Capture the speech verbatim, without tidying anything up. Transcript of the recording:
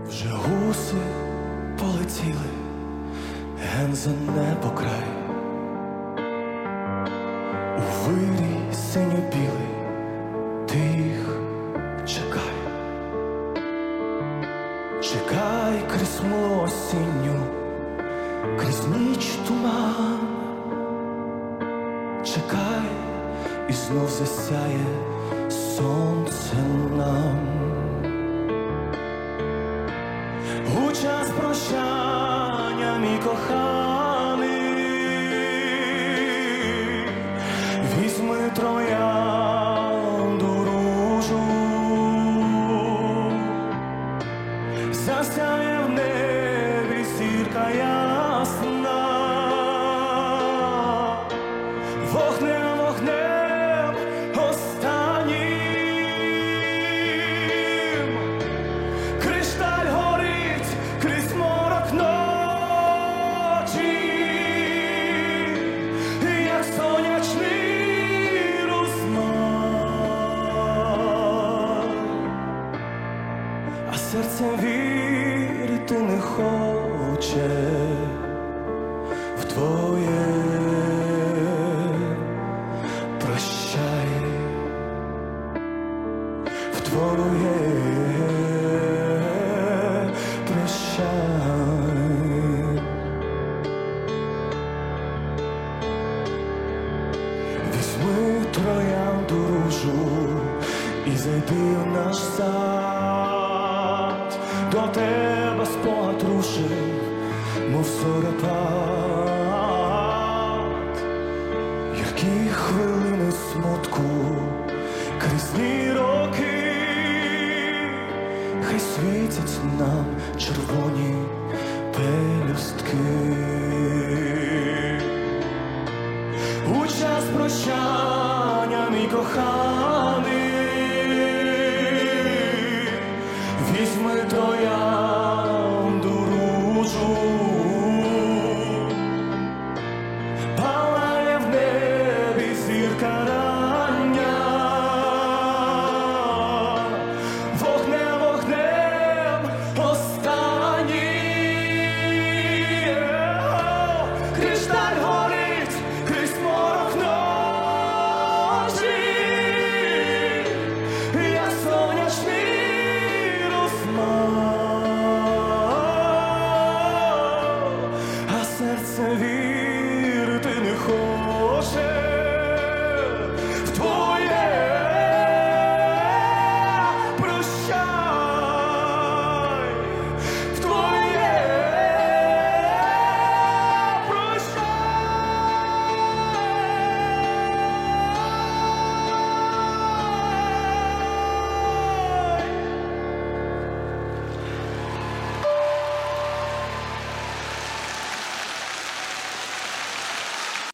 Вже гуси полетіли ген за небо край, у вирій синьо-білий ти їх чекай, чекай крізь осінню, крізь ніч туман, чекай, і знов засяє сонце нам. У час прощання, мій коханий, візьми троянду ружу, засяє в небі зірка ясна, вогнем, вогнем останнім. Кришталь горить крізь морок ночі, як сонячний розмах, а серцем вірити не хоче в твоє прощай, в твоє прощай. Візьми троянду ружу і зайди в наш сад, до тебе спогад рушив, мов зорепад. Які хвилини смутку крізь дні роки, хай світять нам червоні пелюстки. У час прощання, мій коханий,